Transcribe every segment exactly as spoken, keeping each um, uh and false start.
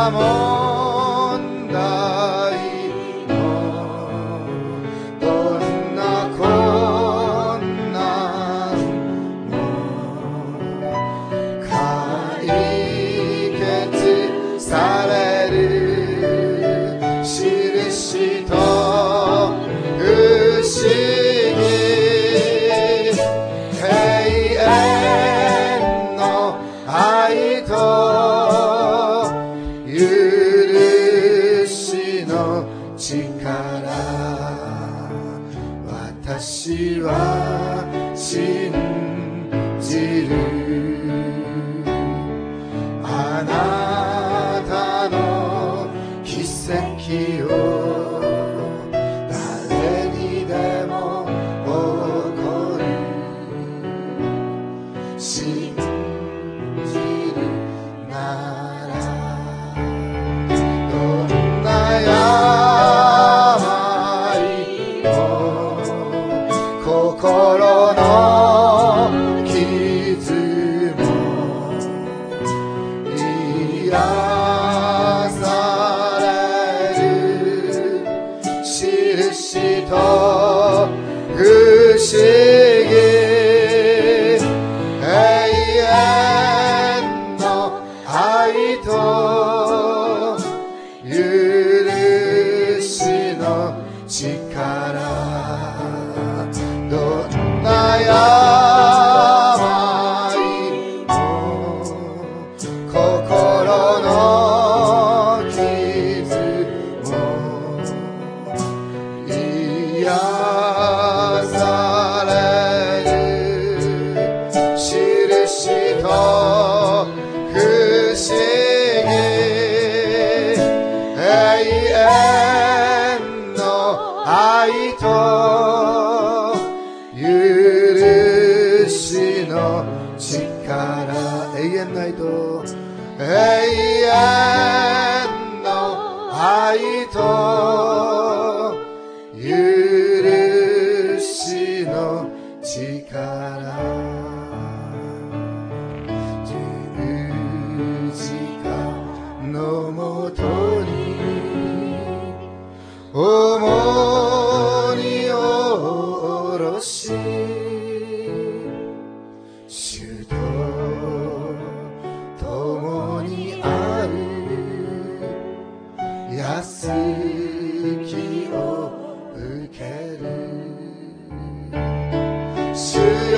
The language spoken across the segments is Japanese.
問題もどんな困難も解決される印と不思議永遠の愛と許しの力私は信じるあなたの奇跡を誰にでも起こる信じるならどんな病も心の傷も癒される印と不思議永遠の愛と許しの力どんな病も心の傷も癒される印と不思議永遠の愛と許しの力永遠の愛と永遠の愛と許しの力十字架のもとに重荷を下ろし主と共にある安きを受ける主よ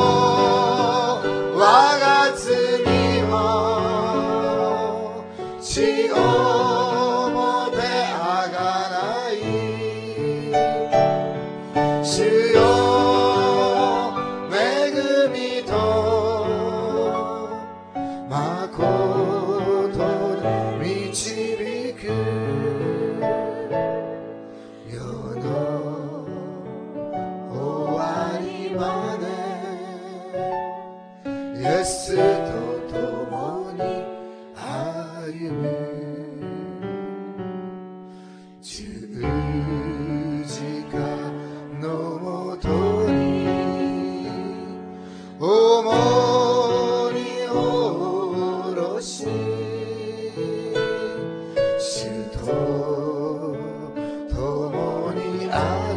我が罪を血をもてあがない主よ恵みと誠で導く世の終わりまでイエスと共に歩む十字架のもとに重荷を下ろし主と共にある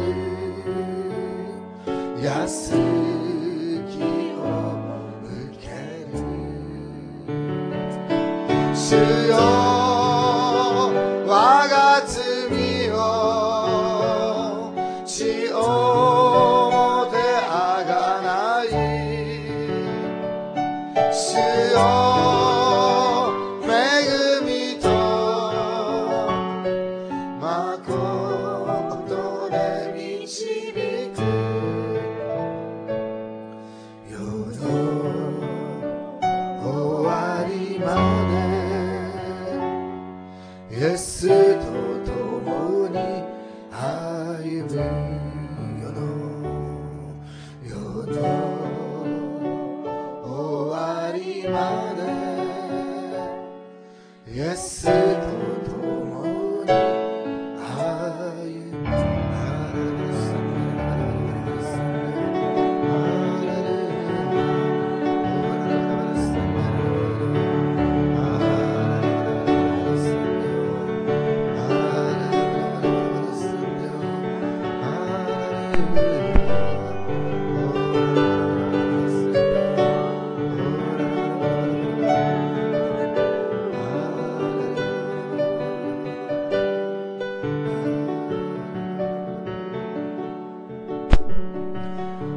安きを受ける主よ我が罪を血をもてあがない主よ恵みと誠で導く世の終わりまでイエスと共に歩む世の世の終わりまでイエスと共に歩む主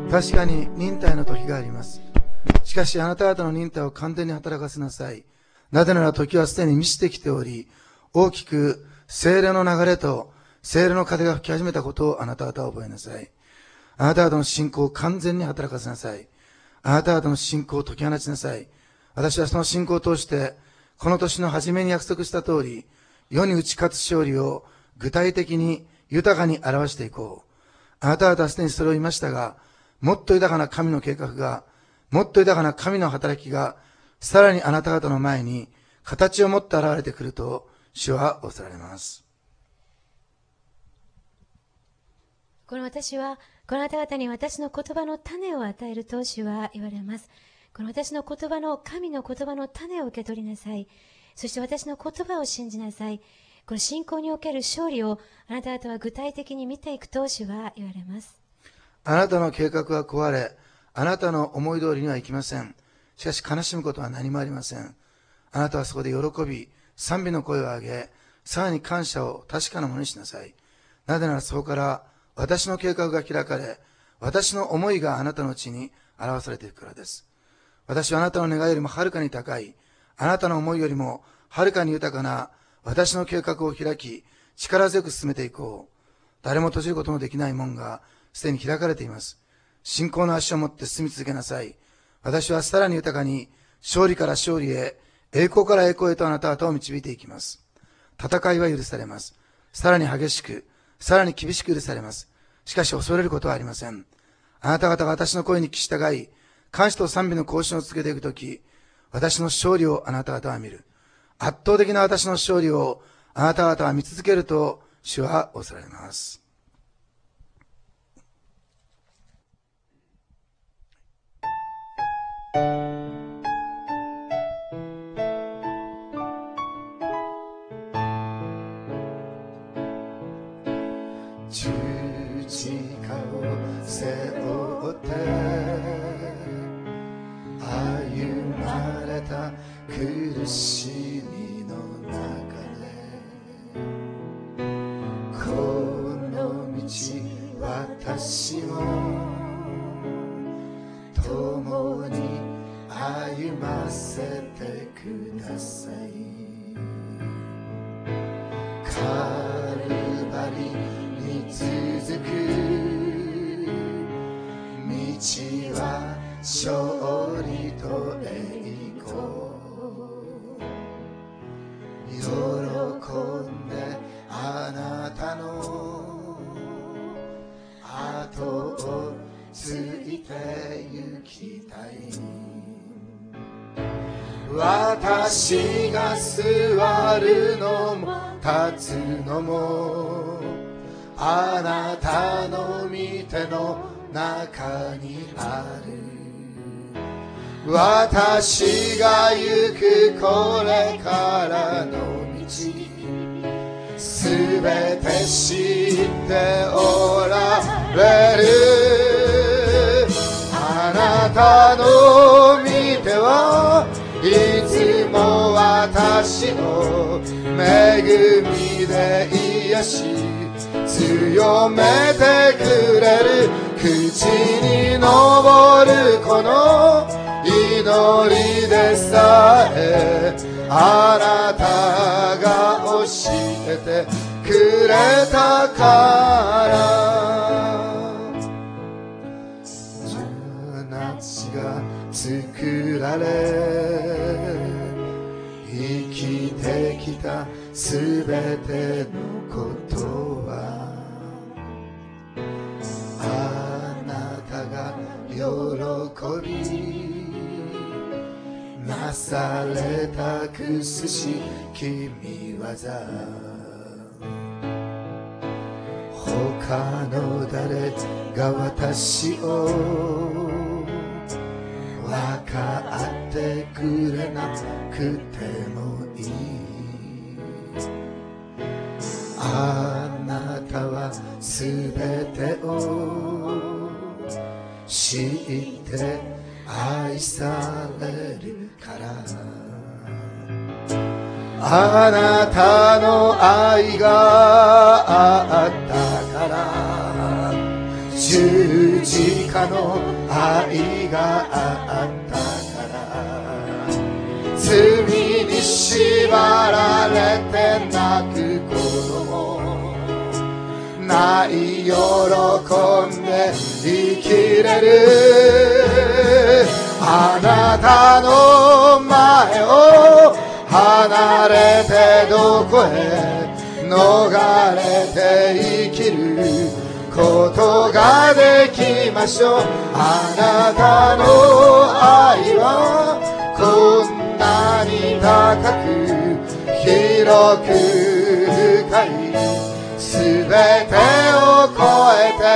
確かに忍耐の時があります。しかしあなた方の忍耐を完全に働かせなさい。なぜなら時はすでに満ちてきており、大きく聖霊の流れと聖霊の風が吹き始めたことをあなた方は覚えなさい。あなた方の信仰を完全に働かせなさい。あなた方の信仰を解き放ちなさい。私はその信仰を通して、この年の初めに約束した通り、世に打ち勝つ勝利を具体的に豊かに表していこう。あなた方はすでにそれを言いましたが、もっと豊かな神の計画が、もっと豊かな神の働きが、さらにあなた方の前に形を持って現れてくると、主は仰せられます。 この私は、このあなた方に私の言葉の種を与えると主は言われます。この私の言葉の、神の言葉の種を受け取りなさい。そして私の言葉を信じなさい。この信仰における勝利をあなた方は具体的に見ていくと主は言われます。 あなたの計画は壊れ、あなたの思い通りにはいきません。しかし悲しむことは何もありません。あなたはそこで喜び、賛美の声を上げ、さらに感謝を確かなものにしなさい。なぜならそこから私の計画が開かれ、私の思いがあなたのうちに表されていくからです。私はあなたの願いよりもはるかに高い、あなたの思いよりもはるかに豊かな私の計画を開き、力強く進めていこう。誰も閉じることのできない門がすでに開かれています。信仰の足を持って進み続けなさい。私はさらに豊かに勝利から勝利へ、栄光から栄光へとあなた方を導いていきます。戦いは許されます。さらに激しく、さらに厳しく許されます。しかし恐れることはありません。あなた方が私の声に聞き従い、感謝と賛美の行進を続けていくとき、私の勝利をあなた方は見る。圧倒的な私の勝利をあなた方は見続けると主は仰せられます。十字架を背負って歩まれた苦しみの中で、この道私も共に歩ませてください。カルバリに続く道は勝利と栄光、喜んであなたの後をついて行きたい。私が座るのも立つのもあなたの御手の中にある。私が行くこれからの道、すべて知っておられる。あなたの御手はいつも私を恵みで癒し強めてくれる。口に昇るこの祈りでさえあなたが教えてくれたから。命が作られ生きてきたすべてのことはあなたが喜びなされたくすしき見業、他の誰が私を分かってくれなくてもいい。あなたはすべてを知って愛されるから。あなたの愛があったから十字架かの愛があったから罪に縛られて泣くこともない喜んで生きれるあなたの前を離れてどこへ逃れて生きることができましょうあなたの愛はこんなに高く広く深いすべてを超えて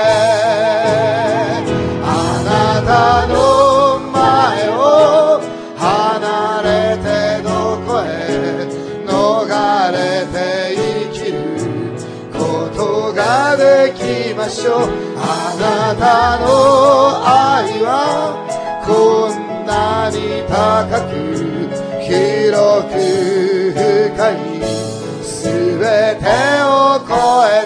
あなたの前を離れてどこへ逃れて生きることができましょうあなたの愛はこんなに高く広く深いすべてを超え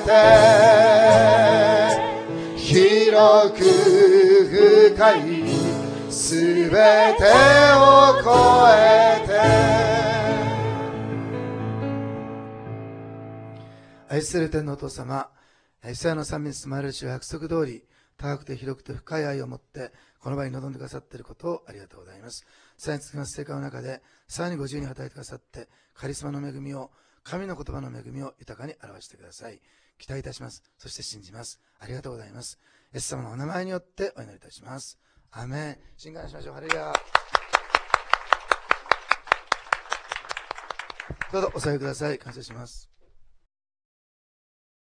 て広く深いすべてを超えて愛する天のお父様イサヤの賛美に包まれる主は約束通り高くて広くて深い愛を持ってこの場に臨んでくださっていることをありがとうございますさらに続きます聖歌の中でさらにご自由に働いてくださってカリスマの恵みを神の言葉の恵みを豊かに表してください期待いたしますそして信じますありがとうございますイエス様のお名前によってお祈りいたしますアーメン信願しましょうハレルヤどうぞお座りください感謝します